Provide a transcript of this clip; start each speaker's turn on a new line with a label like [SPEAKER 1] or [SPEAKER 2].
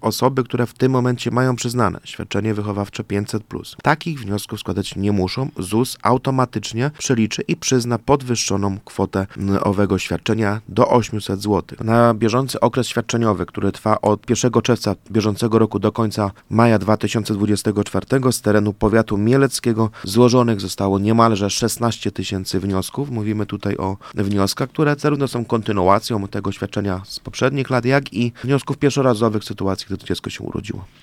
[SPEAKER 1] osoby, które w tym momencie mają przyznane świadczenie wychowawcze 500+. Takich wniosków składać nie muszą. ZUS automatycznie przeliczy i przyzna podwyższoną kwotę owego świadczenia do 800 zł. Na bieżący okres świadczeniowy, który trwa od 1 czerwca bieżącego roku do końca maja 2024 z terenu powiatu mieleckiego złożonych zostało niemalże 16 000 wniosków. Mówimy tutaj o wnioskach, które zarówno są kontynuacją tego świadczenia z poprzednich lat, jak i wniosków pierwszorazowych w sytuacji, gdy to dziecko się urodziło.